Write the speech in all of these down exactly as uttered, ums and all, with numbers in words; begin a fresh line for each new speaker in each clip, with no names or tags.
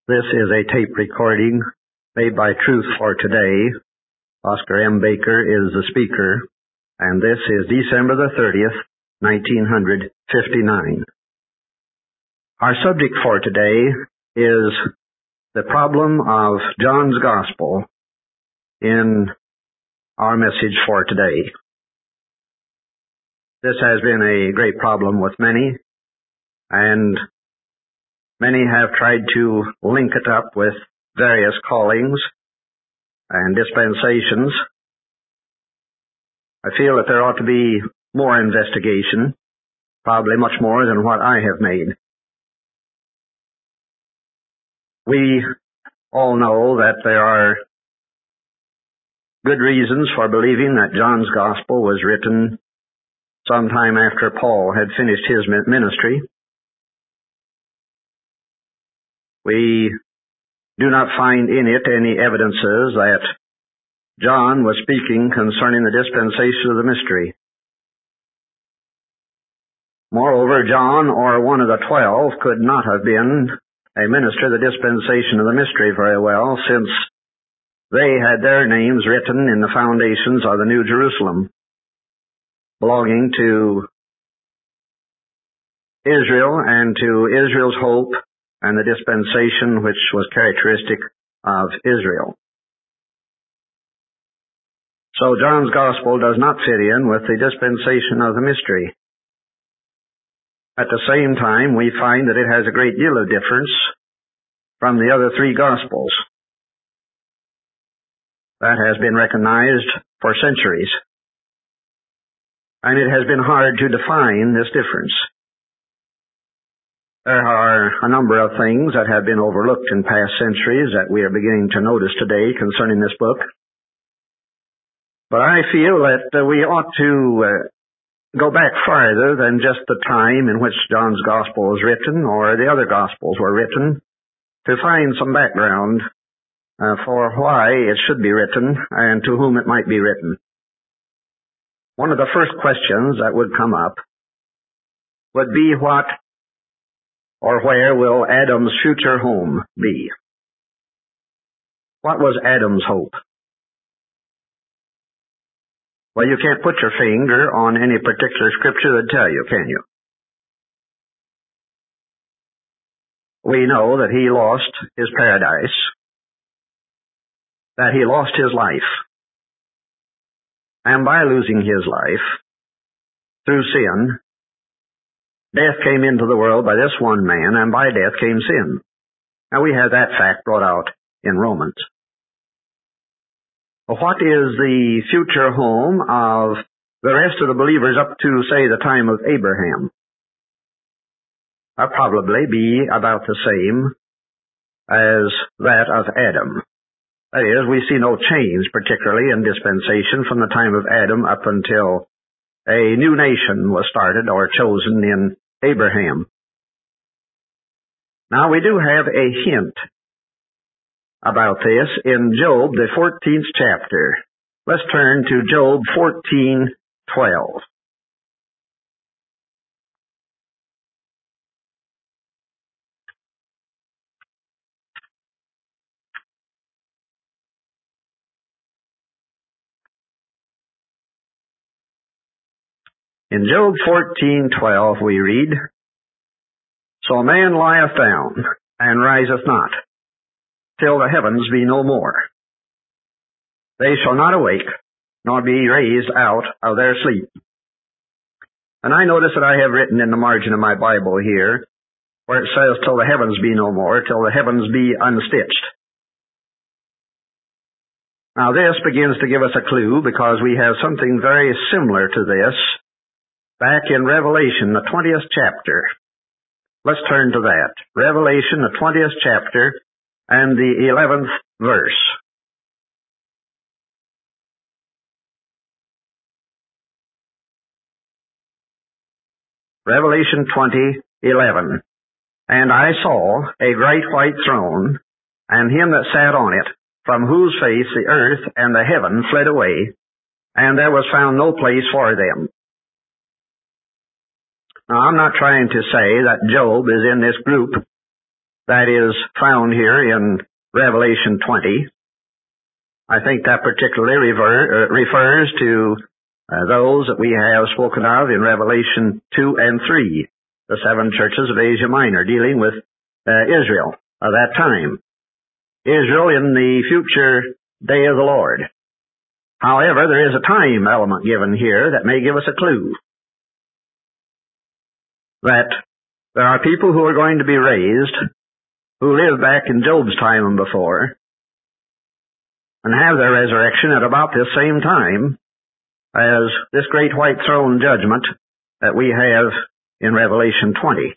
This is a tape recording made by Truth for Today. Oscar M. Baker is the speaker, and this is December the thirtieth, nineteen fifty-nine. Our subject for today is the problem of John's Gospel in our message for today. This has been a great problem with many, and many have tried to link it up with various callings and dispensations. I feel that there ought to be more investigation, probably much more than what I have made. We all know that there are good reasons for believing that John's Gospel was written sometime after Paul had finished his ministry. We do not find in it any evidences that John was speaking concerning the dispensation of the mystery. Moreover, John, or one of the twelve, could not have been a minister of the dispensation of the mystery very well, since they had their names written in the foundations of the New Jerusalem, belonging to Israel and to Israel's hope and the dispensation which was characteristic of Israel. So John's Gospel does not fit in with the dispensation of the mystery. At the same time, we find that it has a great deal of difference from the other three Gospels. That has been recognized for centuries. And it has been hard to define this difference. There are a number of things that have been overlooked in past centuries that we are beginning to notice today concerning this book. But I feel that uh, we ought to uh, go back farther than just the time in which John's Gospel was written or the other Gospels were written to find some background uh, for why it should be written and to whom it might be written. One of the first questions that would come up would be what or where will Adam's future home be? What was Adam's hope? Well, you can't put your finger on any particular scripture that tell you, can you? We know that he lost his paradise, that he lost his life, and by losing his life, through sin, death came into the world by this one man, and by death came sin. Now we have that fact brought out in Romans. Well, what is the future home of the rest of the believers up to, say, the time of Abraham? That'll probably be about the same as that of Adam. That is, we see no change, particularly in dispensation, from the time of Adam up until a new nation was started or chosen in Abraham. Now we do have a hint about this in Job, the fourteenth chapter. Let's turn to Job fourteen twelve. In Job fourteen twelve we read, So a man lieth down, and riseth not, till the heavens be no more. They shall not awake, nor be raised out of their sleep. And I notice that I have written in the margin of my Bible here, where it says, till the heavens be no more, till the heavens be unstitched. Now this begins to give us a clue, because we have something very similar to this back in Revelation, the twentieth chapter. Let's turn to that. Revelation, the twentieth chapter, and the eleventh verse. Revelation twenty eleven. And I saw a great white throne, and him that sat on it, from whose face the earth and the heaven fled away, and there was found no place for them. Now, I'm not trying to say that Job is in this group that is found here in Revelation twenty. I think that particularly rever, uh, refers to uh, those that we have spoken of in Revelation two and three, the seven churches of Asia Minor, dealing with uh, Israel of that time. Israel in the future day of the Lord. However, there is a time element given here that may give us a clue that there are people who are going to be raised who lived back in Job's time and before and have their resurrection at about this same time as this great white throne judgment that we have in Revelation twenty.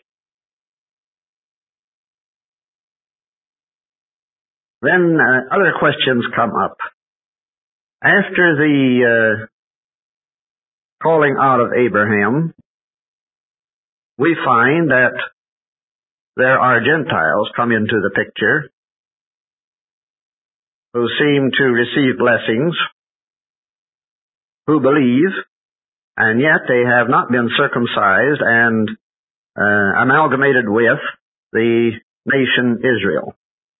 Then uh, other questions come up. After the uh, calling out of Abraham, we find that there are Gentiles come into the picture who seem to receive blessings, who believe, and yet they have not been circumcised and uh, amalgamated with the nation Israel.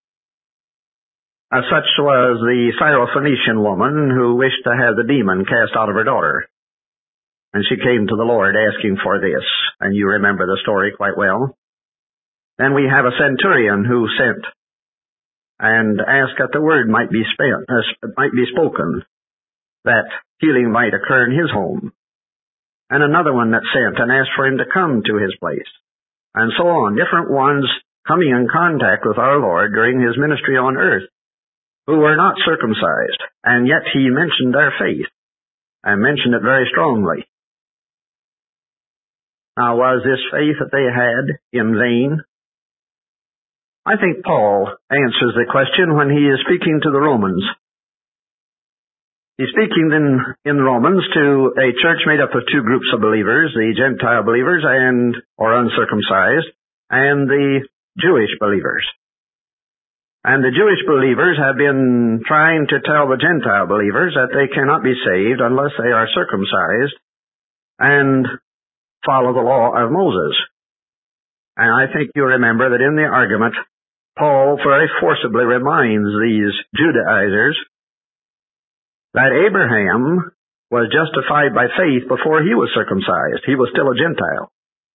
As such was the Syrophoenician woman who wished to have the demon cast out of her daughter. And she came to the Lord asking for this, and you remember the story quite well. Then we have a centurion who sent and asked that the word might be spent, uh, might be spoken, that healing might occur in his home. And another one that sent and asked for him to come to his place. And so on, different ones coming in contact with our Lord during his ministry on earth, who were not circumcised, and yet he mentioned their faith, and mentioned it very strongly. Now, was this faith that they had in vain? I think Paul answers the question when he is speaking to the Romans. He's speaking in, in Romans to a church made up of two groups of believers, the Gentile believers and, or uncircumcised, and the Jewish believers. And the Jewish believers have been trying to tell the Gentile believers that they cannot be saved unless they are circumcised and follow the law of Moses. And I think you remember that in the argument, Paul very forcibly reminds these Judaizers that Abraham was justified by faith before he was circumcised. He was still a Gentile.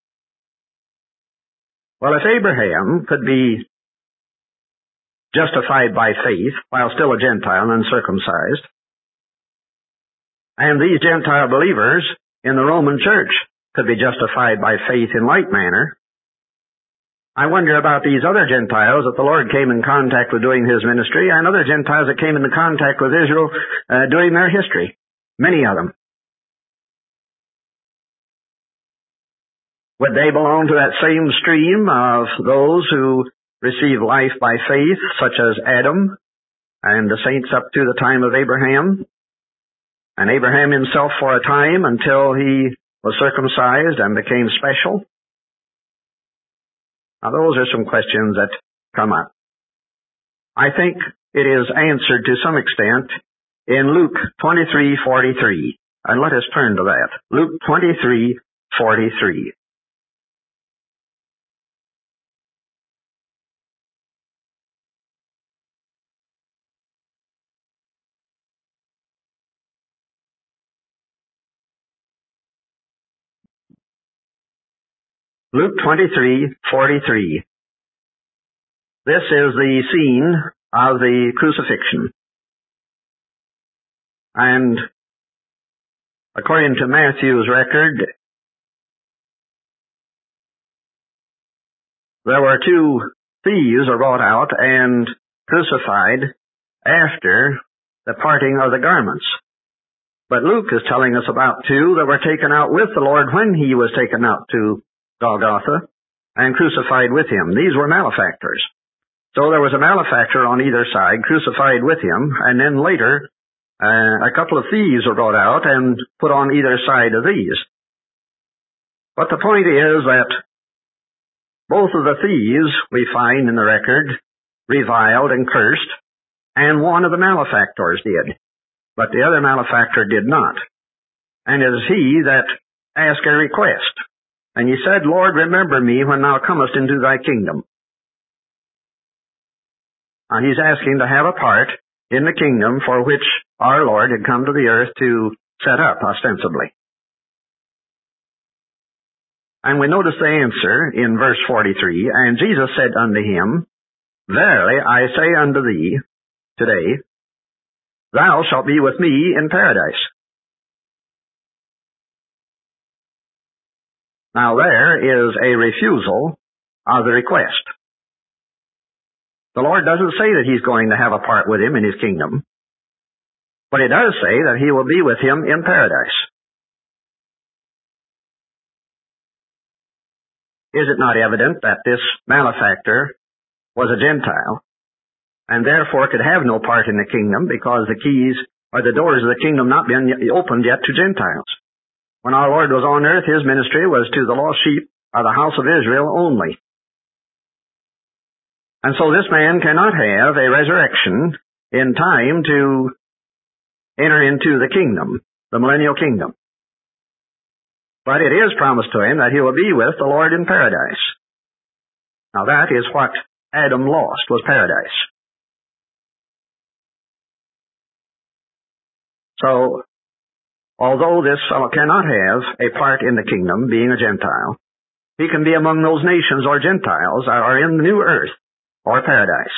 Well, if Abraham could be justified by faith while still a Gentile and uncircumcised, and these Gentile believers in the Roman church could be justified by faith in like manner, I wonder about these other Gentiles that the Lord came in contact with doing his ministry, and other Gentiles that came into contact with Israel uh, during their history. Many of them. Would they belong to that same stream of those who receive life by faith, such as Adam and the saints up to the time of Abraham, and Abraham himself for a time until he was circumcised and became special? Now, those are some questions that come up. I think it is answered to some extent in Luke twenty-three forty-three. And let us turn to that. Luke twenty-three forty-three. Luke twenty-three forty-three. This is the scene of the crucifixion. And according to Matthew's record, there were two thieves brought out and crucified after the parting of the garments. But Luke is telling us about two that were taken out with the Lord when he was taken out to Golgotha and crucified with him. These were malefactors. So there was a malefactor on either side crucified with him, and then later uh, a couple of thieves were brought out and put on either side of these. But the point is that both of the thieves, we find in the record, reviled and cursed, and one of the malefactors did, but the other malefactor did not. And it is he that asked a request. And he said, Lord, remember me when thou comest into thy kingdom. Now, he's asking to have a part in the kingdom for which our Lord had come to the earth to set up, ostensibly. And we notice the answer in verse forty-three, and Jesus said unto him, Verily I say unto thee, today, thou shalt be with me in paradise. Now there is a refusal of the request. The Lord doesn't say that he's going to have a part with him in his kingdom, but he does say that he will be with him in paradise. Is it not evident that this malefactor was a Gentile, and therefore could have no part in the kingdom because the keys or the doors of the kingdom not been opened yet to Gentiles? When our Lord was on earth, his ministry was to the lost sheep of the house of Israel only. And so this man cannot have a resurrection in time to enter into the kingdom, the millennial kingdom. But it is promised to him that he will be with the Lord in paradise. Now that is what Adam lost, was paradise. So, although this fellow cannot have a part in the kingdom, being a Gentile, he can be among those nations or Gentiles that are in the new earth, or paradise.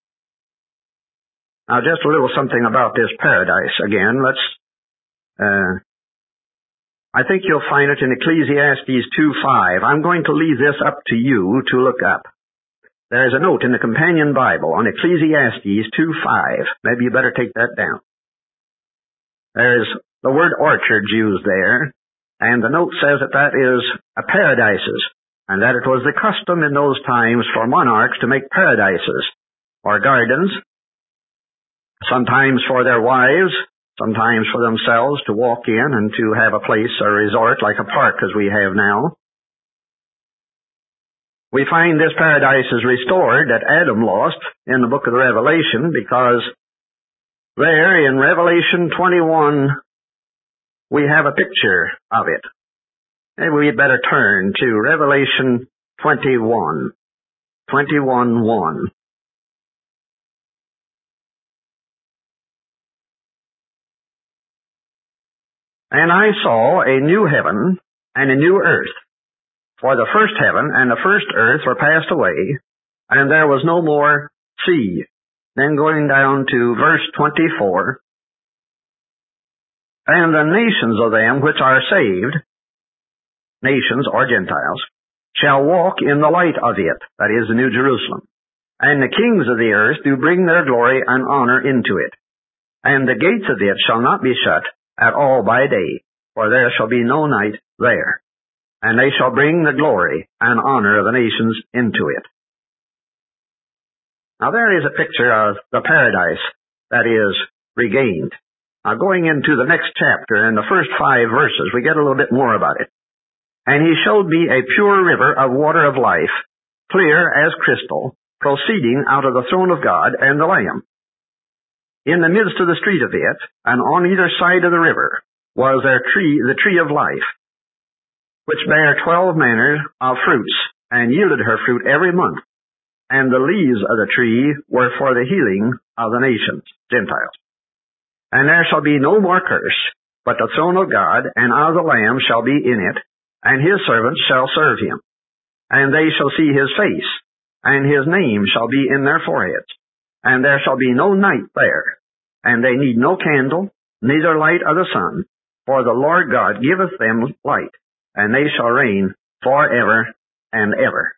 Now just a little something about this paradise again. Let's, uh, I think you'll find it in Ecclesiastes two five. I'm going to leave this up to you to look up. There is a note in the Companion Bible on Ecclesiastes two five. Maybe you better take that down. There's the word orchards used there, and the note says that that is a paradises, and that it was the custom in those times for monarchs to make paradises, or gardens, sometimes for their wives, sometimes for themselves to walk in and to have a place, a resort, like a park as we have now. We find this paradise is restored that Adam lost in the book of the Revelation, because there in Revelation twenty-one, we have a picture of it. Maybe we'd better turn to Revelation twenty-one, twenty-one one. And I saw a new heaven and a new earth, for the first heaven and the first earth were passed away, and there was no more sea. Then going down to verse twenty-four, and the nations of them which are saved, nations or Gentiles, shall walk in the light of it, that is the New Jerusalem. And the kings of the earth do bring their glory and honor into it. And the gates of it shall not be shut at all by day, for there shall be no night there. And they shall bring the glory and honor of the nations into it. Now there is a picture of the paradise that is regained. Now going into the next chapter, in the first five verses, we get a little bit more about it. And he showed me a pure river of water of life, clear as crystal, proceeding out of the throne of God and the Lamb. In the midst of the street of it, and on either side of the river, was their tree, the tree of life, which bare twelve manner of fruits, and yielded her fruit every month. And the leaves of the tree were for the healing of the nations, Gentiles. And there shall be no more curse, but the throne of God and of the Lamb shall be in it, and his servants shall serve him. And they shall see his face, and his name shall be in their foreheads. And there shall be no night there, and they need no candle, neither light of the sun, for the Lord God giveth them light, and they shall reign forever and ever.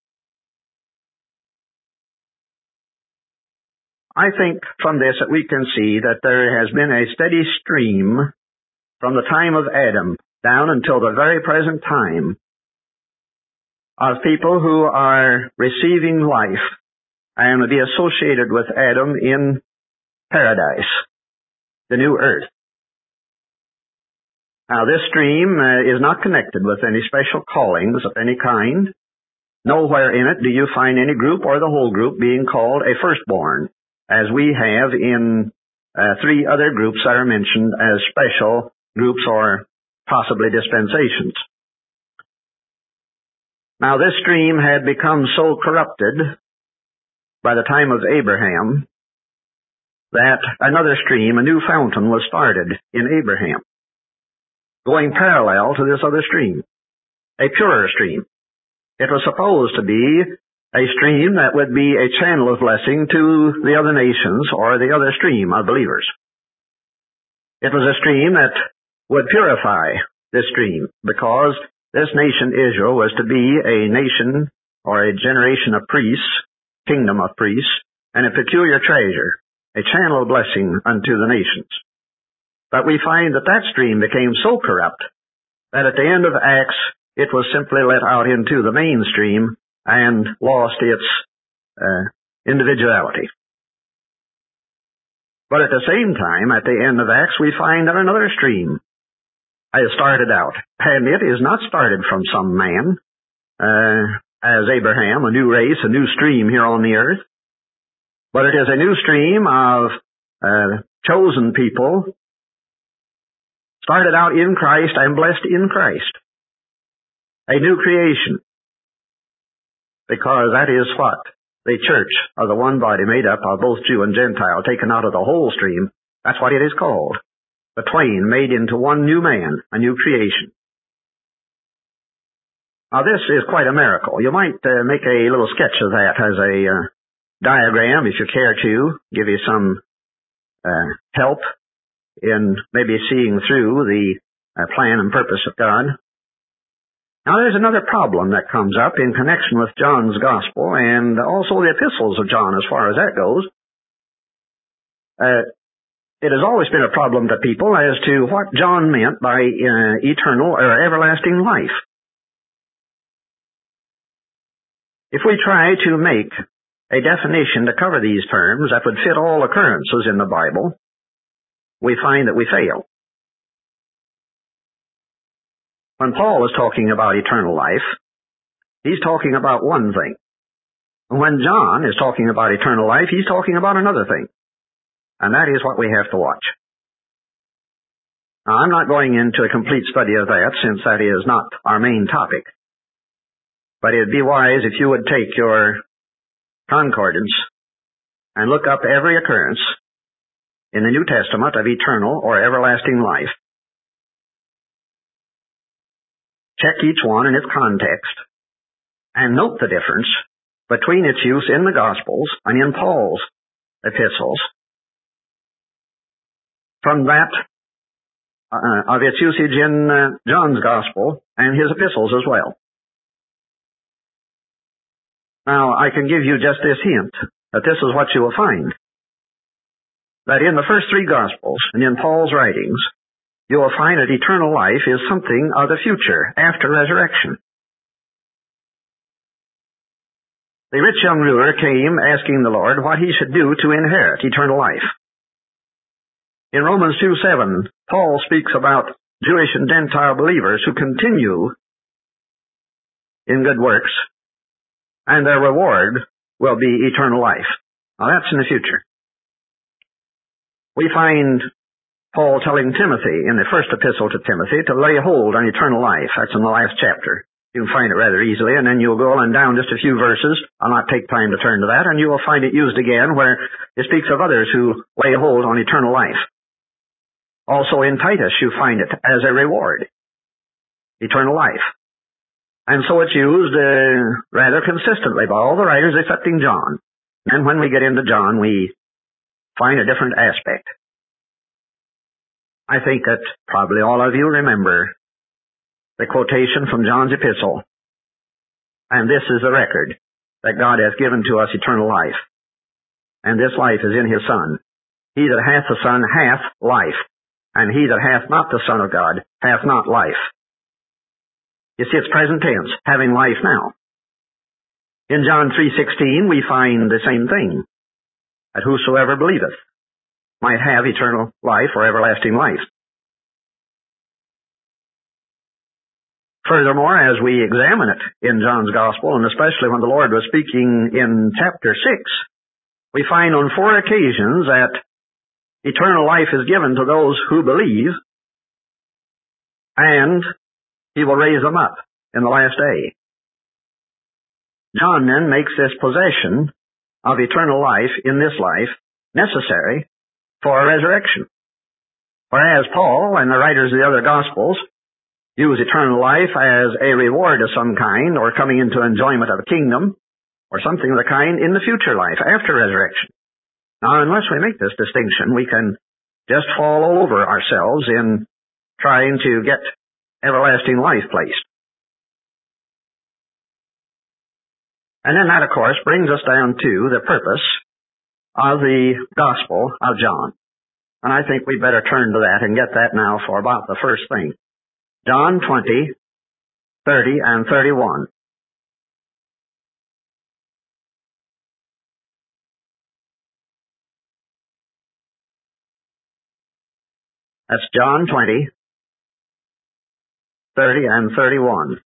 I think from this that we can see that there has been a steady stream from the time of Adam down until the very present time of people who are receiving life and will be associated with Adam in paradise, the new earth. Now this stream uh, is not connected with any special callings of any kind. Nowhere in it do you find any group or the whole group being called a firstborn, as we have in uh, three other groups that are mentioned as special groups or possibly dispensations. Now this stream had become so corrupted by the time of Abraham that another stream, a new fountain, was started in Abraham, going parallel to this other stream, a purer stream. It was supposed to be a stream that would be a channel of blessing to the other nations or the other stream of believers. It was a stream that would purify this stream, because this nation Israel was to be a nation or a generation of priests, kingdom of priests, and a peculiar treasure, a channel of blessing unto the nations. But we find that that stream became so corrupt that at the end of Acts it was simply let out into the mainstream and lost its uh, individuality. But at the same time, at the end of Acts, we find that another stream has started out, and it is not started from some man, uh, as Abraham, a new race, a new stream here on the earth, but it is a new stream of uh, chosen people, started out in Christ and blessed in Christ. A new creation. Because that is what the church of the one body made up of both Jew and Gentile, taken out of the whole stream. That's what it is called. The twain made into one new man, a new creation. Now this is quite a miracle. You might uh, make a little sketch of that as a uh, diagram, if you care to, give you some uh, help in maybe seeing through the uh, plan and purpose of God. Now there's another problem that comes up in connection with John's Gospel and also the epistles of John as far as that goes. Uh, it has always been a problem to people as to what John meant by uh, eternal or everlasting life. If we try to make a definition to cover these terms that would fit all occurrences in the Bible, we find that we fail. When Paul is talking about eternal life, he's talking about one thing. When John is talking about eternal life, he's talking about another thing. And that is what we have to watch. Now, I'm not going into a complete study of that, since that is not our main topic. But it'd be wise if you would take your concordance and look up every occurrence in the New Testament of eternal or everlasting life. Check each one in its context and note the difference between its use in the Gospels and in Paul's epistles from that uh, of its usage in uh, John's Gospel and his epistles as well. Now, I can give you just this hint, that this is what you will find. That in the first three Gospels and in Paul's writings, you will find that eternal life is something of the future, after resurrection. The rich young ruler came asking the Lord what he should do to inherit eternal life. In Romans two seven, Paul speaks about Jewish and Gentile believers who continue in good works, and their reward will be eternal life. Now that's in the future. We find Paul telling Timothy in the first epistle to Timothy to lay hold on eternal life. That's in the last chapter. You can find it rather easily, and then you'll go on down just a few verses. I'll not take time to turn to that, and you will find it used again where it speaks of others who lay hold on eternal life. Also in Titus you find it as a reward, eternal life. And so it's used uh, rather consistently by all the writers excepting John. And when we get into John, we find a different aspect. I think that probably all of you remember the quotation from John's epistle. And this is the record, that God hath given to us eternal life. And this life is in his Son. He that hath the Son hath life. And he that hath not the Son of God hath not life. You see, it's present tense, having life now. In John three sixteen, we find the same thing, that whosoever believeth might have eternal life or everlasting life. Furthermore, as we examine it in John's Gospel, and especially when the Lord was speaking in chapter six, we find on four occasions that eternal life is given to those who believe, and he will raise them up in the last day. John then makes this possession of eternal life in this life necessary for resurrection. Whereas Paul and the writers of the other Gospels use eternal life as a reward of some kind, or coming into enjoyment of a kingdom, or something of the kind in the future life, after resurrection. Now, unless we make this distinction, we can just fall all over ourselves in trying to get everlasting life placed. And then that, of course, brings us down to the purpose of the Gospel of John. And I think we'd better turn to that and get that now for about the first thing. John twenty, thirty, and thirty-one. That's John twenty, thirty, and thirty-one.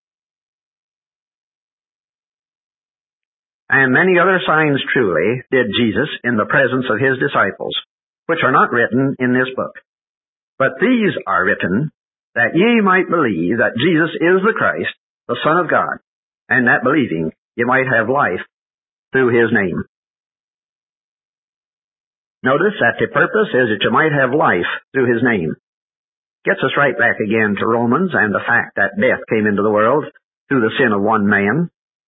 And many other signs truly did Jesus in the presence of his disciples, which are not written in this book. But these are written, that ye might believe that Jesus is the Christ, the Son of God, and that believing ye might have life through his name. Notice that the purpose is that you might have life through his name. Gets us right back again to Romans and the fact that death came into the world through the sin of one man,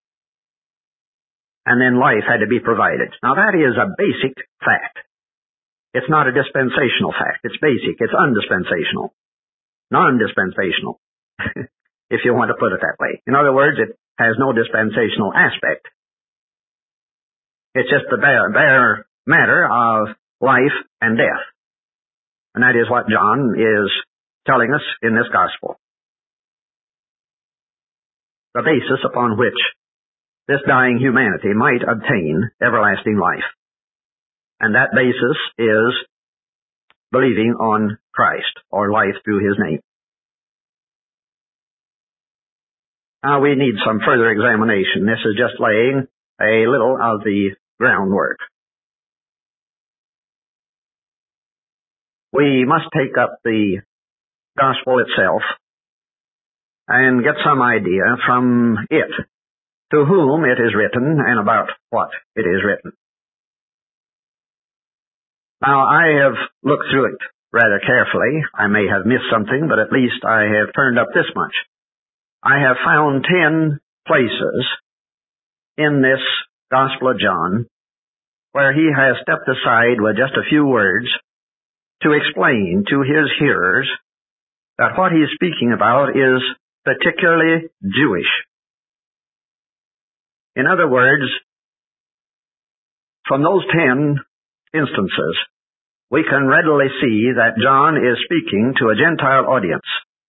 and then life had to be provided. Now that is a basic fact. It's not a dispensational fact. It's basic. It's undispensational. Non-dispensational, if you want to put it that way. In other words, it has no dispensational aspect. It's just the bare, bare matter of life and death. And that is what John is telling us in this gospel. The basis upon which this dying humanity might obtain everlasting life. And that basis is believing on Christ, or life through his name. Now we need some further examination. This is just laying a little of the groundwork. We must take up the gospel itself and get some idea from it, to whom it is written and about what it is written. Now, I have looked through it rather carefully. I may have missed something, but at least I have turned up this much. I have found ten places in this Gospel of John where he has stepped aside with just a few words to explain to his hearers that what he is speaking about is particularly Jewish. In other words, from those ten instances, we can readily see that John is speaking to a Gentile audience.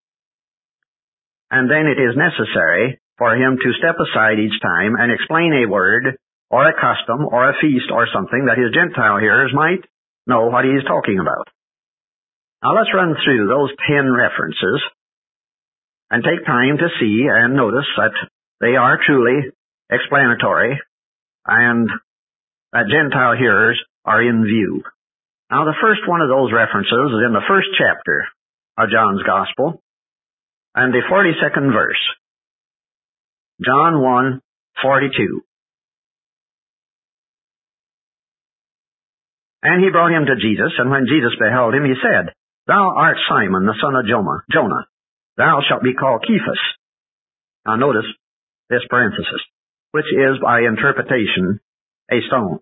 And then it is necessary for him to step aside each time and explain a word or a custom or a feast or something that his Gentile hearers might know what he is talking about. Now let's run through those ten references and take time to see and notice that they are truly explanatory and that Gentile hearers are in view. Now the first one of those references is in the first chapter of John's Gospel and the forty-second verse. John one, forty-two. And he brought him to Jesus, and when Jesus beheld him, he said, Thou art Simon, the son of Jonah. Thou shalt be called Cephas. Now notice this parenthesis, which is by interpretation a stone.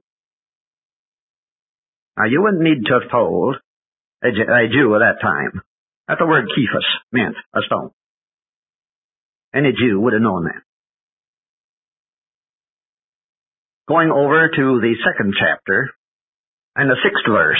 Now you wouldn't need to have told a, a Jew at that time that the word Cephas meant a stone. Any Jew would have known that. Going over to the second chapter and the sixth verse.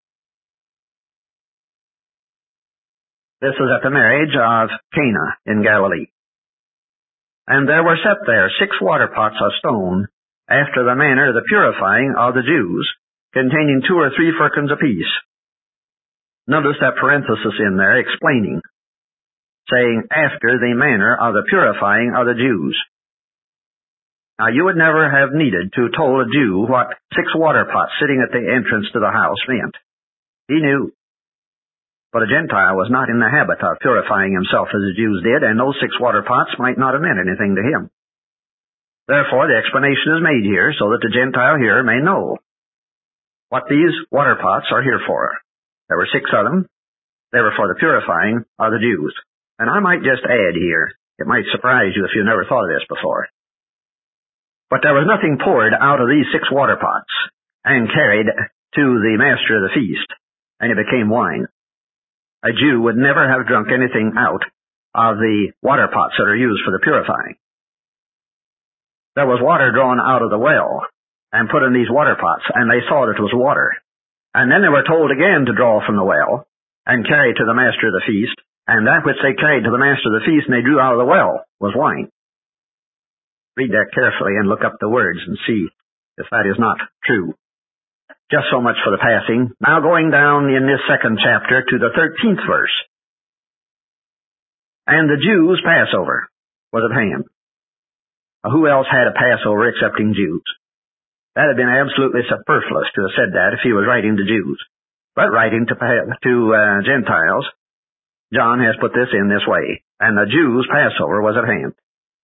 This is at the marriage of Cana in Galilee. And there were set there six water pots of stone, after the manner of the purifying of the Jews, containing two or three firkins apiece. Notice that parenthesis in there explaining, saying, after the manner of the purifying of the Jews. Now, you would never have needed to have told a Jew what six water pots sitting at the entrance to the house meant. He knew. But a Gentile was not in the habit of purifying himself as the Jews did, and those six water pots might not have meant anything to him. Therefore, the explanation is made here so that the Gentile hearer may know what these water pots are here for. There were six of them. They were for the purifying of the Jews. And I might just add here, it might surprise you if you never thought of this before. But there was nothing poured out of these six water pots and carried to the master of the feast, and it became wine. A Jew would never have drunk anything out of the water pots that are used for the purifying. There was water drawn out of the well and put in these water pots, and they saw that it was water. And then they were told again to draw from the well and carry to the master of the feast, and that which they carried to the master of the feast and they drew out of the well was wine. Read that carefully and look up the words and see if that is not true. Just so much for the passing. Now going down in this second chapter to the thirteenth verse. And the Jews' Passover was at hand. Now, who else had a Passover excepting Jews? That had been absolutely superfluous to have said that if he was writing to Jews. But writing to, to uh, Gentiles, John has put this in this way. And the Jews' Passover was at hand.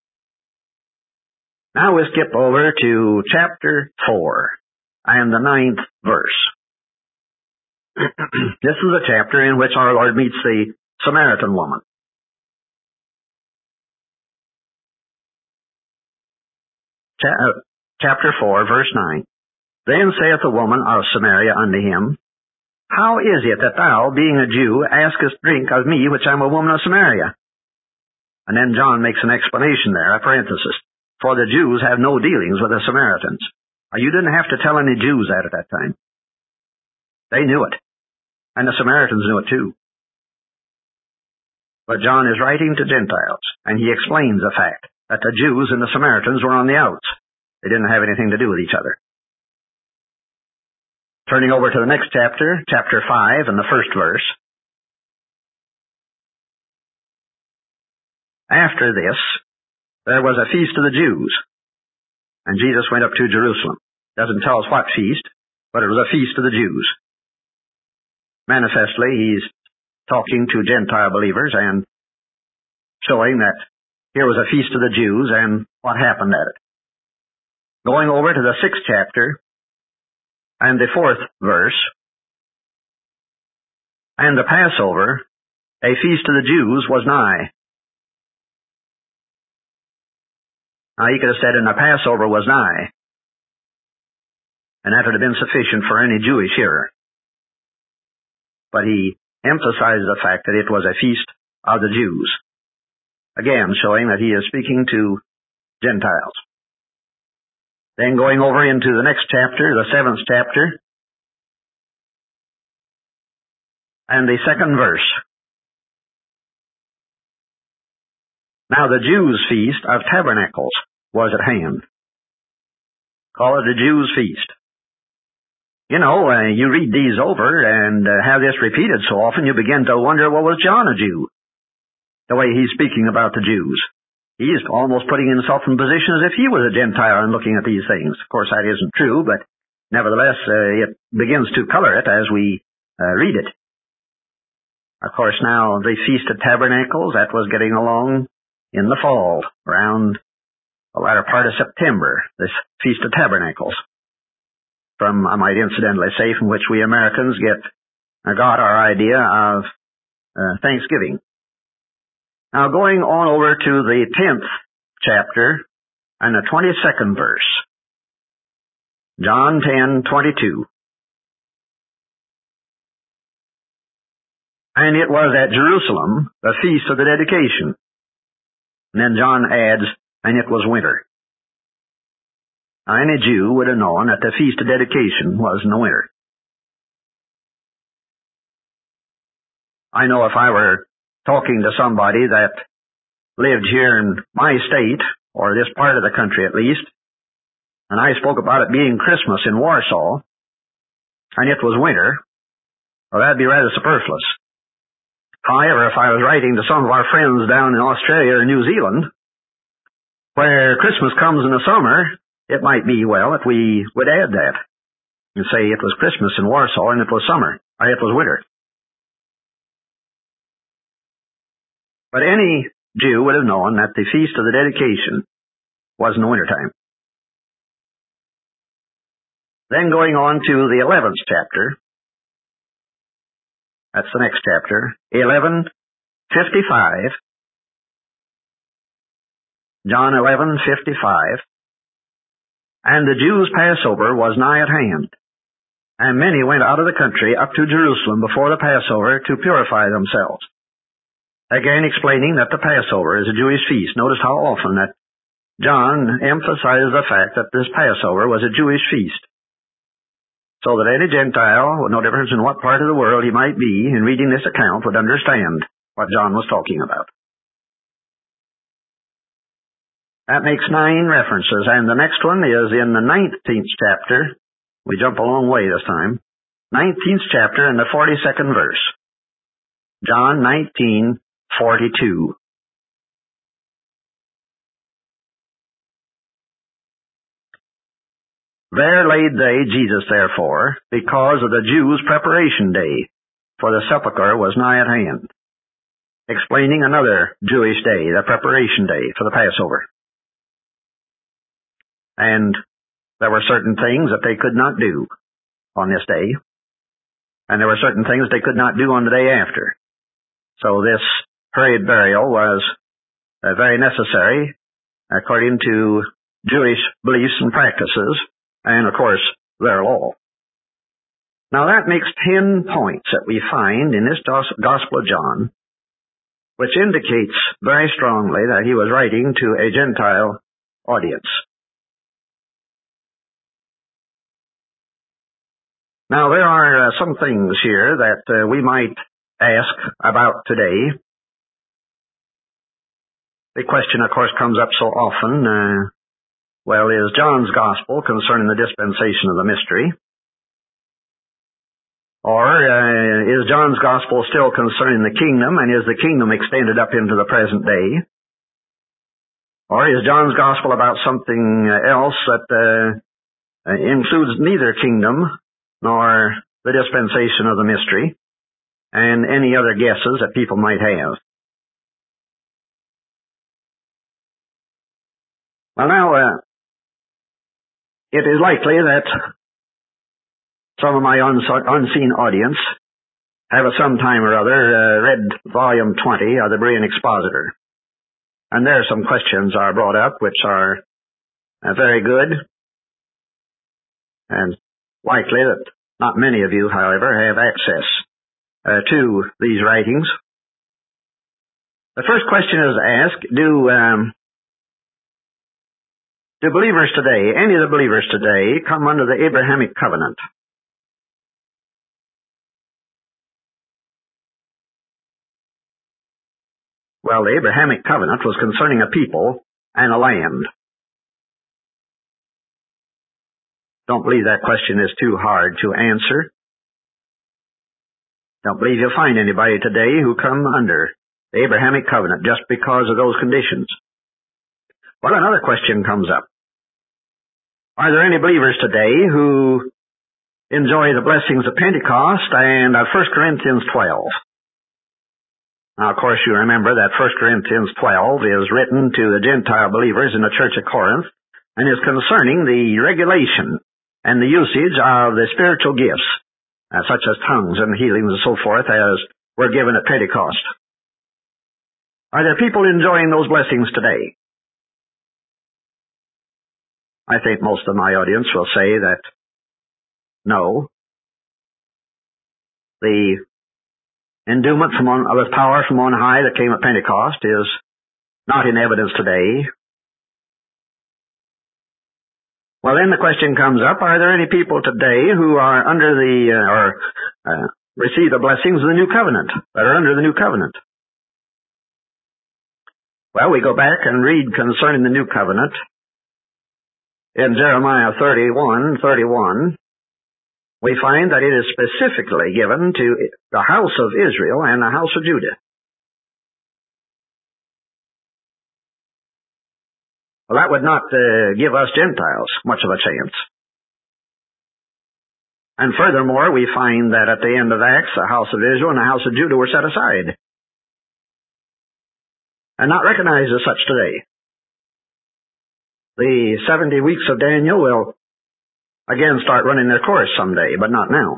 Now we skip over to chapter four and the ninth verse. This is a chapter in which our Lord meets the Samaritan woman. Cha- chapter four, verse nine. Then saith the woman of Samaria unto him, How is it that thou, being a Jew, askest drink of me, which am a woman of Samaria? And then John makes an explanation there, a parenthesis. For the Jews have no dealings with the Samaritans. Now, you didn't have to tell any Jews that at that time. They knew it. And the Samaritans knew it too. But John is writing to Gentiles, and he explains the fact that the Jews and the Samaritans were on the outs. They didn't have anything to do with each other. Turning over to the next chapter, chapter five, and the first verse. After this, there was a feast of the Jews, and Jesus went up to Jerusalem. Doesn't tell us what feast, but it was a feast of the Jews. Manifestly, he's talking to Gentile believers and showing that here was a feast of the Jews and what happened at it. Going over to the sixth chapter and the fourth verse, and the Passover, a feast of the Jews, was nigh. Now, he could have said, and the Passover was nigh. And that would have been sufficient for any Jewish hearer. But he emphasized the fact that it was a feast of the Jews. Again, showing that he is speaking to Gentiles. Then going over into the next chapter, the seventh chapter, and the second verse. Now the Jews' feast of tabernacles was at hand. Call it the Jews' feast. You know, uh, you read these over and uh, have this repeated so often, you begin to wonder, well, was John a Jew? The way he's speaking about the Jews. He's almost putting himself in position as if he was a Gentile and looking at these things. Of course, that isn't true, but nevertheless, uh, it begins to color it as we uh, read it. Of course, now, the Feast of Tabernacles, that was getting along in the fall, around the latter part of September, this Feast of Tabernacles. From, I might incidentally say, from which we Americans get, uh, got our idea of uh, Thanksgiving. Now, going on over to the tenth chapter and the twenty-second verse. John ten twenty-two. And it was at Jerusalem, the feast of the dedication. And then John adds, and it was winter. Now, any Jew would have known that the feast of dedication was in the winter. I know if I were talking to somebody that lived here in my state, or this part of the country at least, and I spoke about it being Christmas in Warsaw, and it was winter, well, that'd be rather superfluous. However, if I was writing to some of our friends down in Australia or New Zealand, where Christmas comes in the summer, it might be, well, if we would add that and say it was Christmas in Warsaw and it was summer, or it was winter. But any Jew would have known that the Feast of the Dedication was in the wintertime. Then going on to the eleventh chapter, that's the next chapter, eleven fifty-five, John eleven fifty-five, and the Jews' Passover was nigh at hand, and many went out of the country up to Jerusalem before the Passover to purify themselves. Again explaining that the Passover is a Jewish feast. Notice how often that John emphasizes the fact that this Passover was a Jewish feast, so that any Gentile, with no difference in what part of the world he might be, in reading this account would understand what John was talking about. That makes nine references, and the next one is in the nineteenth chapter. We jump a long way this time. nineteenth chapter and the forty-second verse. John nineteen forty-two. There laid they Jesus therefore, because of the Jews' preparation day, for the sepulchre was nigh at hand. Explaining another Jewish day, the preparation day for the Passover. And there were certain things that they could not do on this day, and there were certain things they could not do on the day after. So this hurried burial was uh, very necessary according to Jewish beliefs and practices, and of course their law. Now that makes ten points that we find in this Gospel of John, which indicates very strongly that he was writing to a Gentile audience. Now there are uh, some things here that uh, we might ask about today. The question, of course, comes up so often, uh, well, is John's Gospel concerning the dispensation of the mystery? Or uh, is John's Gospel still concerning the kingdom, and is the kingdom extended up into the present day? Or is John's Gospel about something else that uh, includes neither kingdom nor the dispensation of the mystery, and any other guesses that people might have? Well, now, uh, it is likely that some of my unseen audience have at some time or other uh, read volume twenty of the Berean Expositor. And there some questions are brought up which are uh, very good, and likely that not many of you, however, have access uh, to these writings. The first question is asked, do... Um, Do believers today, any of the believers today, come under the Abrahamic covenant? Well, the Abrahamic covenant was concerning a people and a land. Don't believe that question is too hard to answer. Don't believe you'll find anybody today who come under the Abrahamic covenant just because of those conditions. Well, another question comes up. Are there any believers today who enjoy the blessings of Pentecost and of First Corinthians twelve? Now, of course, you remember that First Corinthians twelve is written to the Gentile believers in the church of Corinth and is concerning the regulation and the usage of the spiritual gifts, uh, such as tongues and healings and so forth, as were given at Pentecost. Are there people enjoying those blessings today? I think most of my audience will say that no. The endowment from on, of power from on high that came at Pentecost is not in evidence today. Well, then the question comes up, are there any people today who are under the, uh, or uh, receive the blessings of the new covenant, that are under the new covenant? Well, we go back and read concerning the new covenant. In Jeremiah thirty-one thirty-one, we find that it is specifically given to the house of Israel and the house of Judah. Well, that would not uh, give us Gentiles much of a chance. And furthermore, we find that at the end of Acts, the house of Israel and the house of Judah were set aside and not recognized as such today. The seventy weeks of Daniel will again start running their course someday, but not now.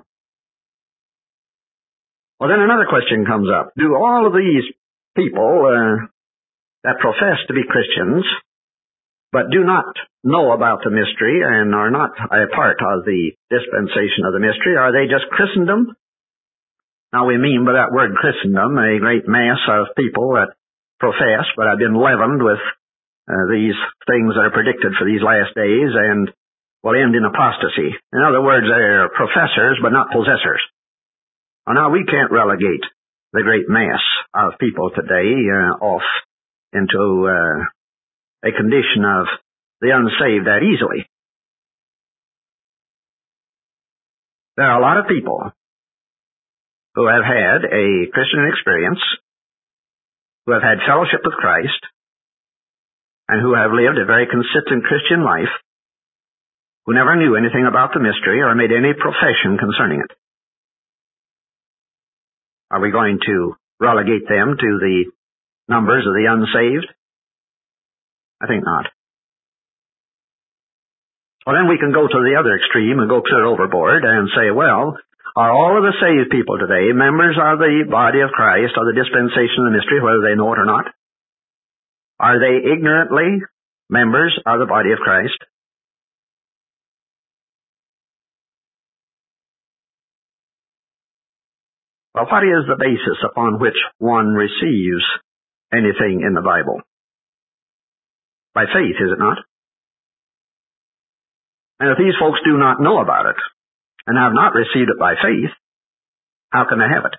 Well, then another question comes up. Do all of these people uh, that profess to be Christians, but do not know about the mystery and are not a part of the dispensation of the mystery, are they just Christendom? Now, we mean by that word Christendom a great mass of people that profess, but have been leavened with uh, these things that are predicted for these last days and will end in apostasy. In other words, they're professors, but not possessors. Well, now, we can't relegate the great mass of people today uh, off into uh, a condition of the unsaved that easily. There are a lot of people who have had a Christian experience, who have had fellowship with Christ, and who have lived a very consistent Christian life, who never knew anything about the mystery or made any profession concerning it. Are we going to relegate them to the numbers of the unsaved? I think not. Well, then we can go to the other extreme and go clear overboard and say, well, are all of the saved people today members of the body of Christ, or the dispensation of the mystery, whether they know it or not? Are they ignorantly members of the body of Christ? Well, what is the basis upon which one receives anything in the Bible? By faith, is it not? And if these folks do not know about it, and have not received it by faith, how can they have it?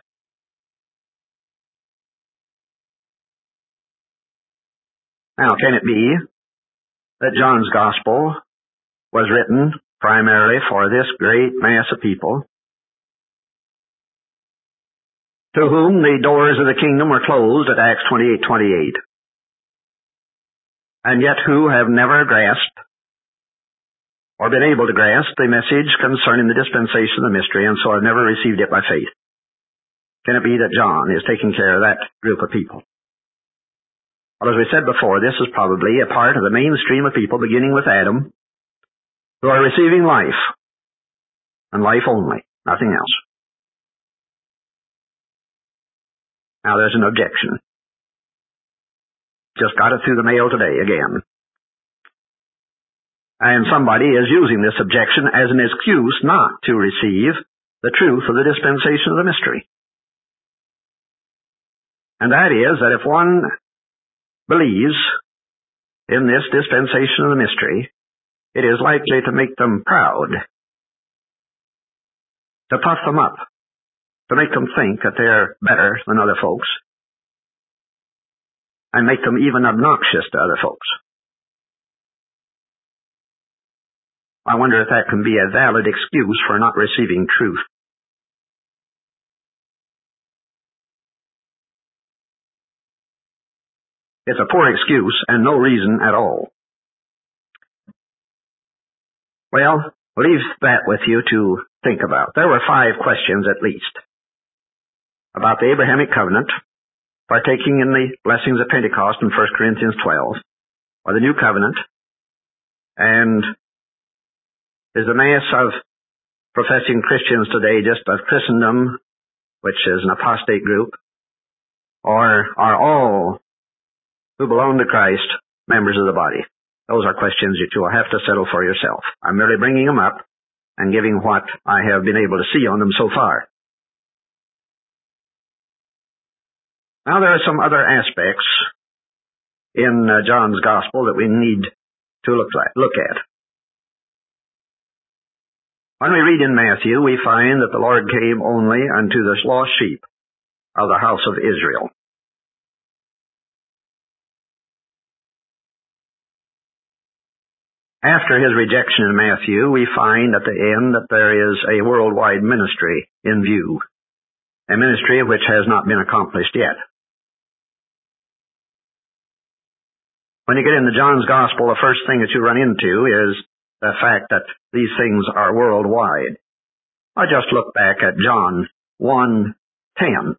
Now, can it be that John's Gospel was written primarily for this great mass of people, to whom the doors of the kingdom were closed at Acts twenty-eight twenty-eight, and yet who have never grasped or been able to grasp the message concerning the dispensation of the mystery, and so have never received it by faith? Can it be that John is taking care of that group of people? Well, as we said before, this is probably a part of the mainstream of people, beginning with Adam, who are receiving life, and life only, nothing else. Now, there's an objection. Just got it through the mail today again. And somebody is using this objection as an excuse not to receive the truth of the dispensation of the mystery. And that is that if one believes in this dispensation of the mystery, it is likely to make them proud, to puff them up, to make them think that they're better than other folks, and make them even obnoxious to other folks. I wonder if that can be a valid excuse for not receiving truth. It's a poor excuse and no reason at all. Well, leave that with you to think about. There were five questions at least about the Abrahamic covenant, partaking in the blessings of Pentecost in First Corinthians twelve, or the new covenant, and is the mass of professing Christians today just of Christendom, which is an apostate group, or are all who belong to Christ members of the body? Those are questions that you will have to settle for yourself. I'm merely bringing them up and giving what I have been able to see on them so far. Now, there are some other aspects in uh, John's Gospel that we need to look at. Look at. When we read in Matthew, we find that the Lord came only unto the lost sheep of the house of Israel. After his rejection in Matthew, we find at the end that there is a worldwide ministry in view, a ministry which has not been accomplished yet. When you get into John's Gospel, the first thing that you run into is the fact that these things are worldwide. I just look back at John one ten.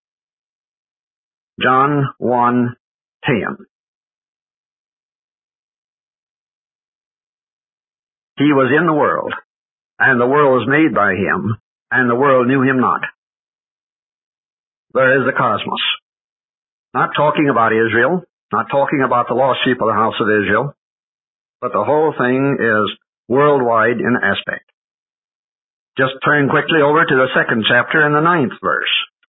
John one ten. He was in the world, and the world was made by him, and the world knew him not. There is the cosmos. Not talking about Israel, not talking about the lost sheep of the house of Israel, but the whole thing is worldwide in aspect. Just turn quickly over to the second chapter and the ninth verse.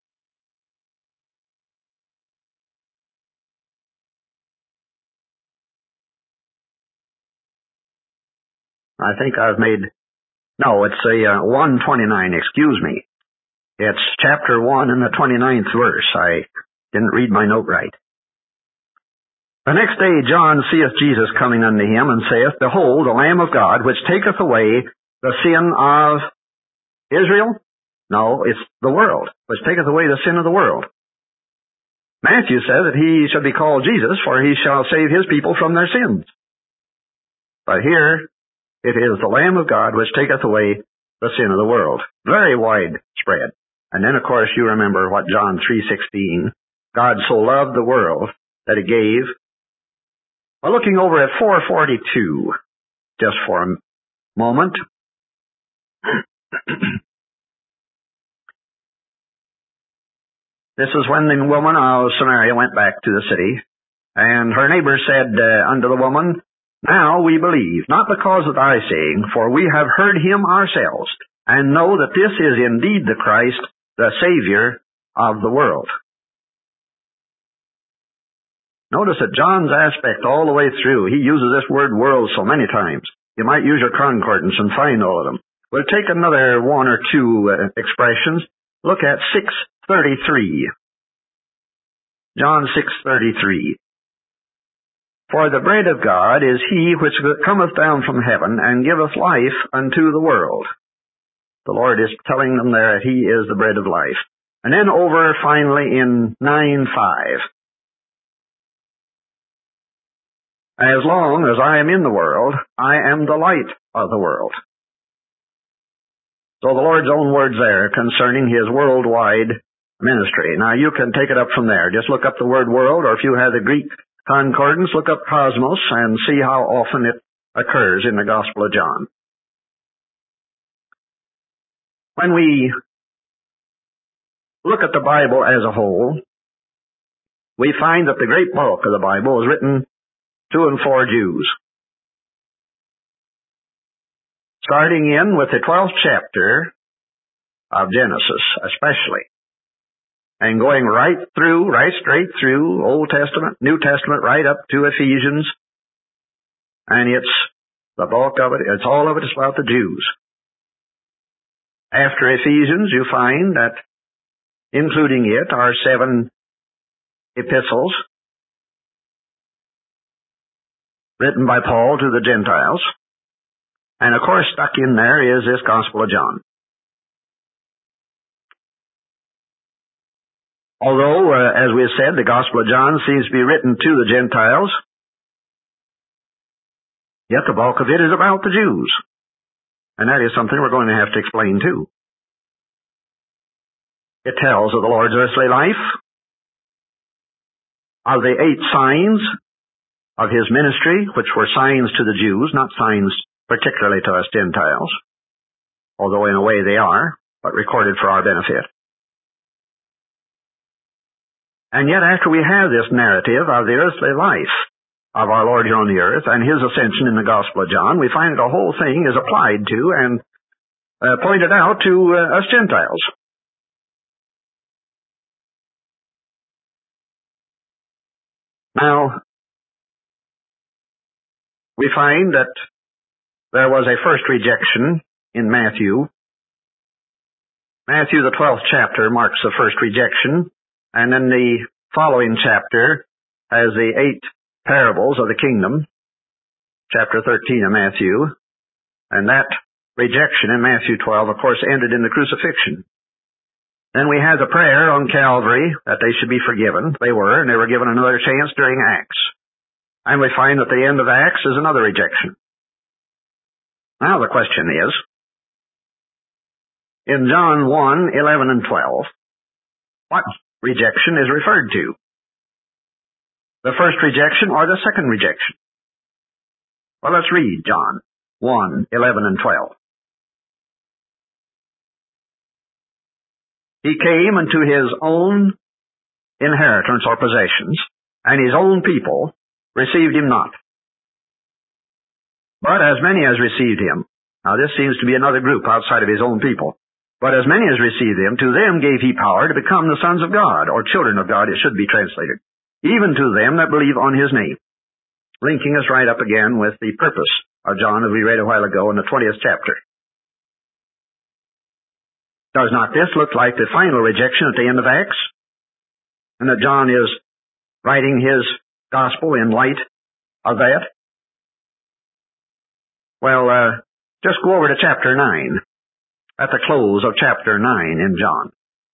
I think I've made, no, it's a uh, one twenty-nine, excuse me. It's chapter one and the twenty-ninth verse. I didn't read my note right. The next day John seeth Jesus coming unto him, and saith, Behold, the Lamb of God, which taketh away the sin of Israel? No, it's the world, which taketh away the sin of the world. Matthew says that he shall be called Jesus, for he shall save his people from their sins. But here, it is the Lamb of God which taketh away the sin of the world. Very widespread. And then, of course, you remember what John three sixteen, God so loved the world that he gave. Well, looking over at four forty-two, just for a moment. This is when the woman of Samaria went back to the city, and her neighbor said uh, unto the woman, Now we believe, not because of thy saying, for we have heard him ourselves, and know that this is indeed the Christ, the Savior of the world. Notice that John's aspect all the way through, he uses this word world so many times. You might use your concordance and find all of them. We'll take another one or two uh, expressions. Look at six thirty-three. John six thirty-three. For the bread of God is he which cometh down from heaven, and giveth life unto the world. The Lord is telling them there that he is the bread of life. And then over finally in nine five. As long as I am in the world, I am the light of the world. So the Lord's own words there concerning his worldwide ministry. Now you can take it up from there. Just look up the word world, or if you have the Greek concordance, look up cosmos and see how often it occurs in the Gospel of John. When we look at the Bible as a whole, we find that the great bulk of the Bible is written to and for Jews. Starting in with the twelfth chapter of Genesis, especially, and going right through, right straight through Old Testament, New Testament, right up to Ephesians, and it's the bulk of it, it's all of it is about the Jews. After Ephesians, you find that, including it, are seven epistles written by Paul to the Gentiles. And of course, stuck in there is this Gospel of John. Although, uh, as we have said, the Gospel of John seems to be written to the Gentiles, yet the bulk of it is about the Jews. And that is something we're going to have to explain too. It tells of the Lord's earthly life, of the eight signs of his ministry, which were signs to the Jews, not signs particularly to us Gentiles, although in a way they are, but recorded for our benefit. And yet after we have this narrative of the earthly life of our Lord here on the earth and his ascension in the Gospel of John, we find that the whole thing is applied to and uh, pointed out to uh, us Gentiles. Now, we find that there was a first rejection in Matthew. Matthew, the twelfth chapter, marks the first rejection, and then the following chapter has the eight parables of the kingdom, chapter thirteen of Matthew, and that rejection in Matthew twelve, of course, ended in the crucifixion. Then we had the prayer on Calvary that they should be forgiven. They were, and they were given another chance during Acts. And we find that the end of Acts is another rejection. Now the question is, in John one, eleven, and twelve, what rejection is referred to? The first rejection or the second rejection? Well, let's read John. one, eleven, and twelve. He came unto his own inheritance or possessions, and his own people received him not. But as many as received him, now this seems to be another group outside of his own people, but as many as received him, to them gave he power to become the sons of God, or children of God, it should be translated, even to them that believe on his name. Linking us right up again with the purpose of John, as we read a while ago in the twentieth chapter. Does not this look like the final rejection at the end of Acts? And that John is writing his gospel in light of that? Well, uh, just go over to chapter nine, at the close of chapter nine in John.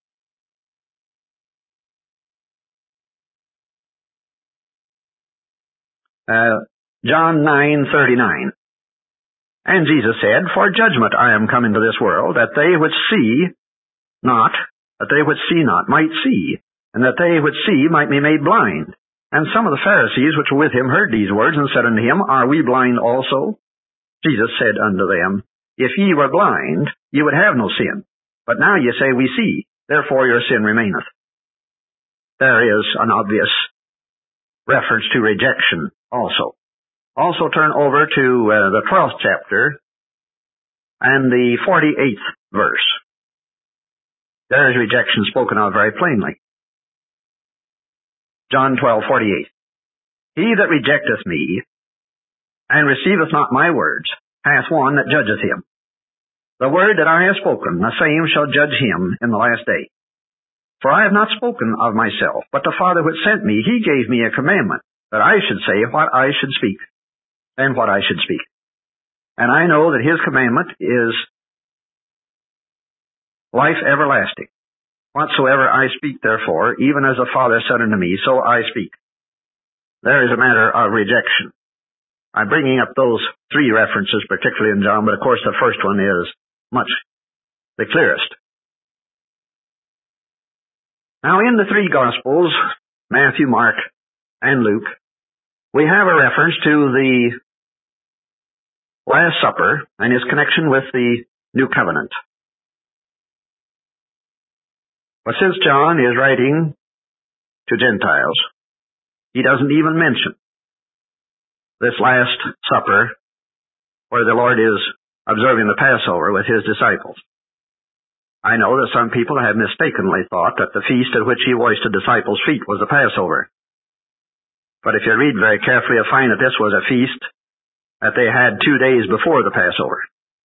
Uh, John nine thirty-nine. And Jesus said, For judgment I am come into this world, that they which see not, that they which see not might see, and that they which see might be made blind. And some of the Pharisees which were with him heard these words, and said unto him, Are we blind also? Jesus said unto them, If ye were blind, ye would have no sin. But now ye say, We see, therefore your sin remaineth. There is an obvious reference to rejection also. Also turn over to uh, the twelfth chapter and the forty-eighth verse. There is rejection spoken of very plainly. John twelve forty-eight. He that rejecteth me and receiveth not my words hath one that judgeth him. The word that I have spoken, the same shall judge him in the last day. For I have not spoken of myself, but the Father which sent me, he gave me a commandment, that I should say what I should speak, and what I should speak. And I know that his commandment is life everlasting. Whatsoever I speak, therefore, even as the Father said unto me, so I speak. There is a matter of rejection. I'm bringing up those three references, particularly in John, but of course the first one is much the clearest. Now in the three Gospels, Matthew, Mark, and Luke, we have a reference to the Last Supper and his connection with the New Covenant. But since John is writing to Gentiles, he doesn't even mention this Last Supper where the Lord is observing the Passover with his disciples. I know that some people have mistakenly thought that the feast at which he washed the disciples' feet was the Passover. But if you read very carefully, you'll find that this was a feast that they had two days before the Passover.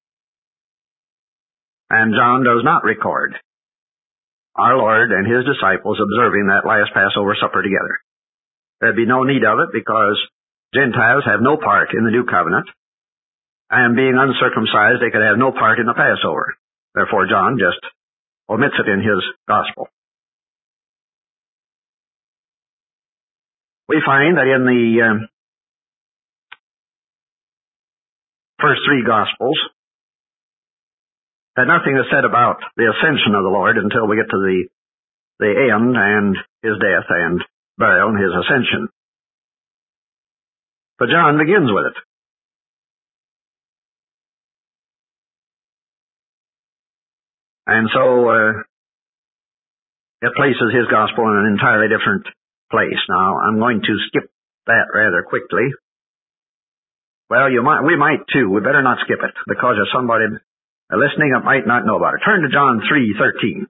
And John does not record our Lord and his disciples observing that last Passover supper together. There'd be no need of it because Gentiles have no part in the New Covenant, and being uncircumcised, they could have no part in the Passover. Therefore, John just omits it in his Gospel. We find that in the uh, first three Gospels, that nothing is said about the ascension of the Lord until we get to the, the end and his death and burial and his ascension. But John begins with it. And so uh, it places his gospel in an entirely different place. Now, I'm going to skip that rather quickly. Well, you might, we might too. We better not skip it because there's somebody listening that might not know about it. Turn to John three thirteen.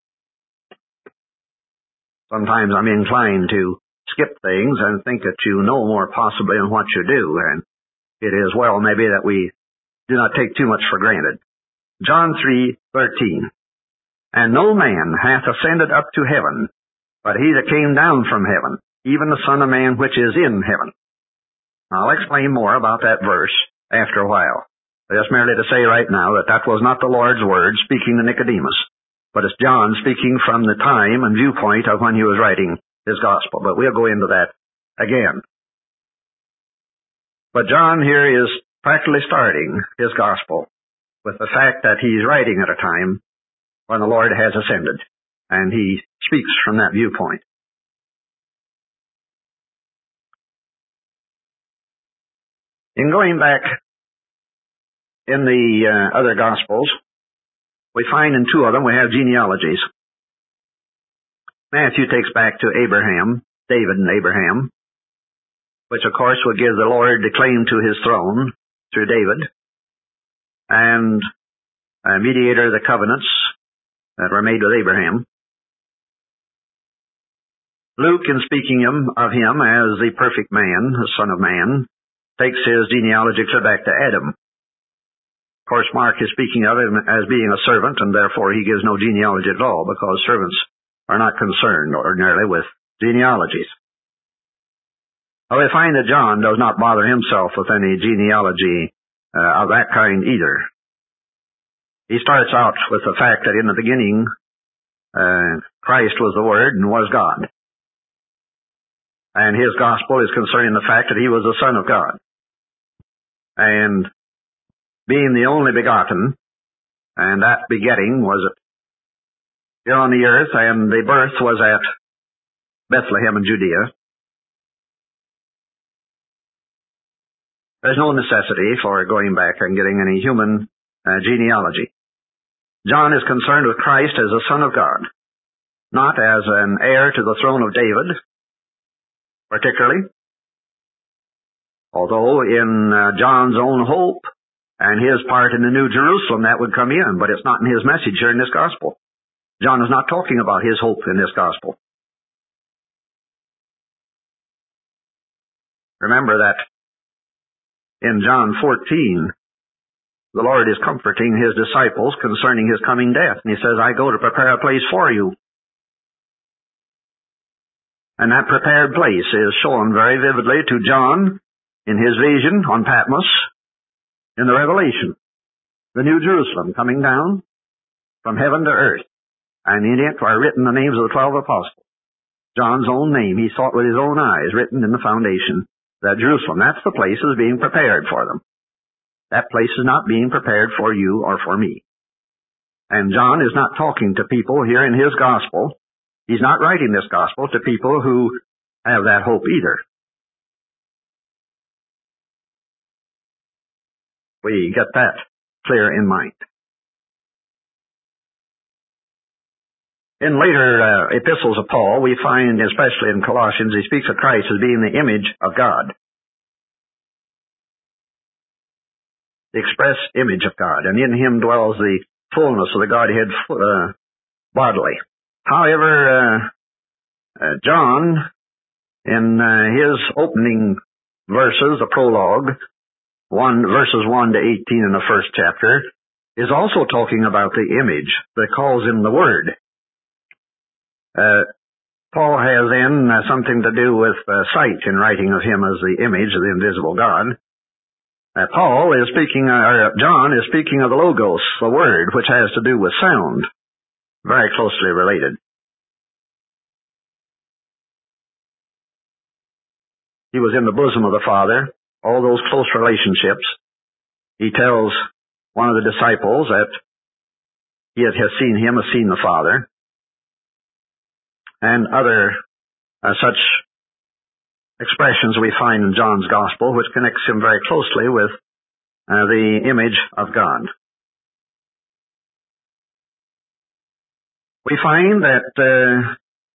Sometimes I'm inclined to skip things and think that you know more possibly than what you do, and it is well maybe that we do not take too much for granted. John three thirteen. And no man hath ascended up to heaven, but he that came down from heaven, even the Son of Man which is in heaven. Now, I'll explain more about that verse after a while. Just merely to say right now that that was not the Lord's word speaking to Nicodemus, but it's John speaking from the time and viewpoint of when he was writing his gospel. But we'll go into that again. But John here is practically starting his gospel with the fact that he's writing at a time when the Lord has ascended, and he speaks from that viewpoint. In going back in the uh, other Gospels, we find in two of them we have genealogies. Matthew takes back to Abraham, David and Abraham, which of course would give the Lord the claim to his throne through David, and a mediator of the covenants that were made with Abraham. Luke, in speaking of him as the perfect man, the Son of Man, takes his genealogy clear back to Adam. Of course, Mark is speaking of him as being a servant, and therefore he gives no genealogy at all, because servants are not concerned ordinarily with genealogies. Well, we find that John does not bother himself with any genealogy uh, of that kind either. He starts out with the fact that in the beginning, uh, Christ was the Word and was God. And his gospel is concerning the fact that he was the Son of God. And being the only begotten, and that begetting was here on the earth, and the birth was at Bethlehem in Judea. There's no necessity for going back and getting any human uh, genealogy. John is concerned with Christ as the Son of God, not as an heir to the throne of David, particularly, although in uh, John's own hope and his part in the New Jerusalem that would come in, but it's not in his message here in this gospel. John is not talking about his hope in this gospel. Remember that in John fourteen, the Lord is comforting his disciples concerning his coming death. And he says, I go to prepare a place for you. And that prepared place is shown very vividly to John in his vision on Patmos in the Revelation. The New Jerusalem coming down from heaven to earth. And in it are written the names of the twelve apostles. John's own name, he saw it with his own eyes, written in the foundation. That Jerusalem, that's the place that is being prepared for them. That place is not being prepared for you or for me. And John is not talking to people here in his gospel. He's not writing this gospel to people who have that hope either. We get that clear in mind. In later uh, epistles of Paul, we find, especially in Colossians, he speaks of Christ as being the image of God. The express image of God, and in him dwells the fullness of the Godhead uh, bodily. However, uh, uh, John, in uh, his opening verses, the prologue, one verses one to eighteen in the first chapter, is also talking about the image that calls him the Word. Uh, Paul has then uh, something to do with uh, sight in writing of him as the image of the invisible God. Uh, Paul is speaking, uh, or John is speaking of the Logos, the Word, which has to do with sound, very closely related. He was in the bosom of the Father, all those close relationships. He tells one of the disciples that he has seen him, has seen the Father, and other uh, such expressions we find in John's Gospel, which connects him very closely with uh, the image of God. We find that uh,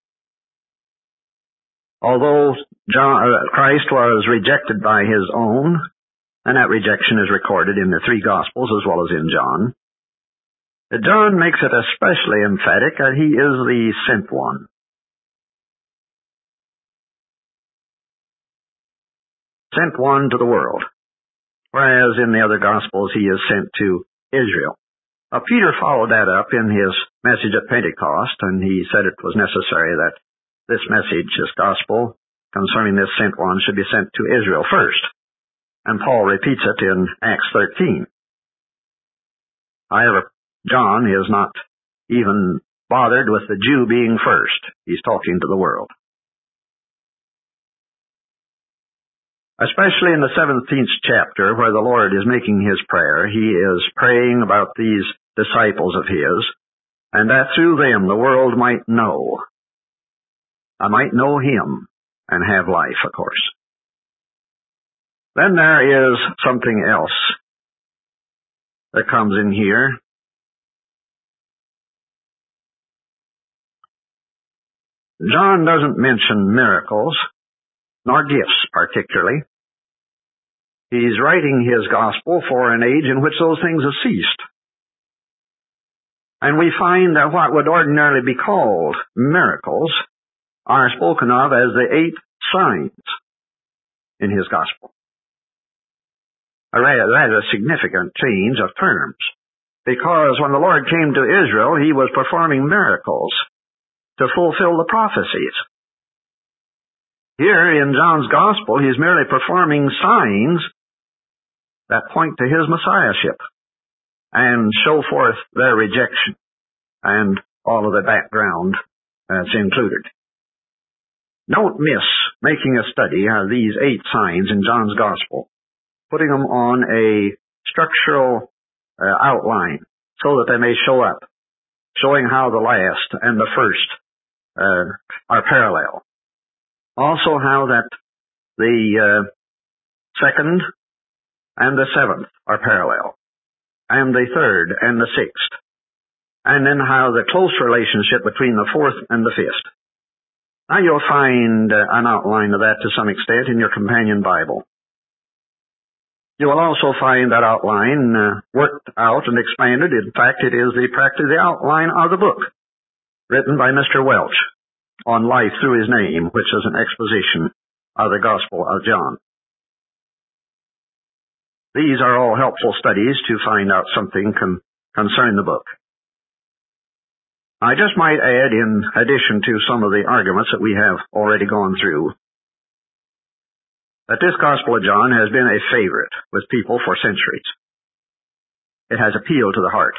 although John, uh, Christ was rejected by his own, and that rejection is recorded in the three Gospels as well as in John, that John makes it especially emphatic that he is the sent one. Sent one to the world, whereas in the other Gospels he is sent to Israel. Now, Peter followed that up in his message at Pentecost, and he said it was necessary that this message, this gospel, concerning this sent one should be sent to Israel first. And Paul repeats it in Acts thirteen. However, John is not even bothered with the Jew being first. He's talking to the world. Especially in the seventeenth chapter, where the Lord is making his prayer, he is praying about these disciples of his, and that through them the world might know. I might know him and have life, of course. Then there is something else that comes in here. John doesn't mention miracles, nor gifts particularly. He's writing his gospel for an age in which those things have ceased. And we find that what would ordinarily be called miracles are spoken of as the eight signs in his gospel. A rather significant change of terms, because when the Lord came to Israel, he was performing miracles to fulfill the prophecies. Here in John's gospel, he's merely performing signs that point to his messiahship and show forth their rejection and all of the background that's included. Don't miss making a study of these eight signs in John's gospel, putting them on a structural uh, outline so that they may show up, showing how the last and the first uh, are parallel. Also how that the uh, second and the seventh are parallel, and the third and the sixth, and then how the close relationship between the fourth and the fifth. Now you'll find uh, an outline of that to some extent in your companion Bible. You will also find that outline uh, worked out and expanded. In fact, it is the practically the outline of the book written by Mister Welch on life through his name, which is an exposition of the Gospel of John. These are all helpful studies to find out something con- concerning the book. I just might add, in addition to some of the arguments that we have already gone through, that this Gospel of John has been a favorite with people for centuries. It has appealed to the heart.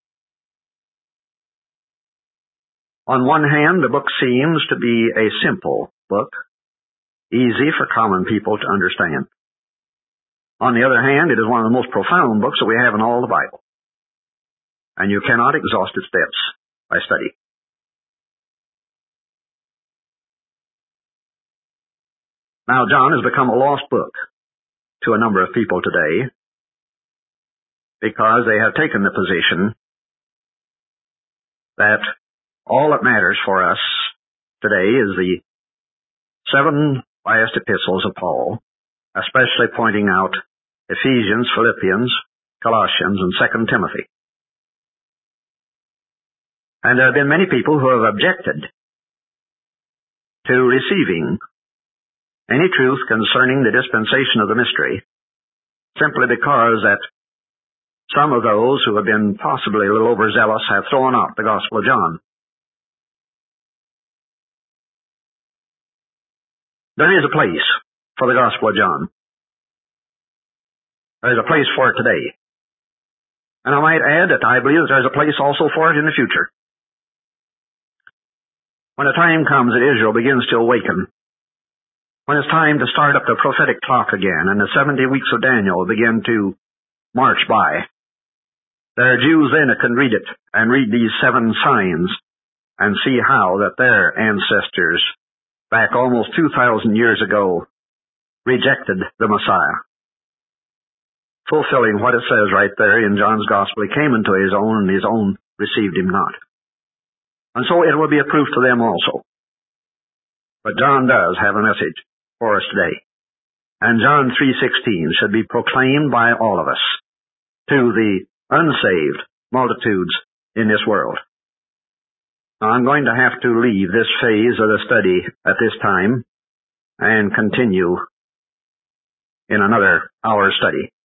On one hand, the book seems to be a simple book, easy for common people to understand. On the other hand, it is one of the most profound books that we have in all the Bible, and you cannot exhaust its depths by study. Now, John has become a lost book to a number of people today because they have taken the position that all that matters for us today is the seven last epistles of Paul, especially pointing out Ephesians, Philippians, Colossians, and Second Timothy. And there have been many people who have objected to receiving any truth concerning the dispensation of the mystery, simply because that some of those who have been possibly a little overzealous have thrown out the Gospel of John. There is a place for the Gospel of John. There is a place for it today. And I might add that I believe that there is a place also for it in the future. When the time comes that Israel begins to awaken, when it's time to start up the prophetic clock again and the seventy weeks of Daniel begin to march by, there are Jews then that can read it and read these seven signs and see how that their ancestors back almost two thousand years ago rejected the Messiah, fulfilling what it says right there in John's Gospel. He came into his own, and his own received him not. And so it will be a proof to them also. But John does have a message for us today. And John three sixteen should be proclaimed by all of us to the unsaved multitudes in this world. Now, I'm going to have to leave this phase of the study at this time and continue in another hour's study.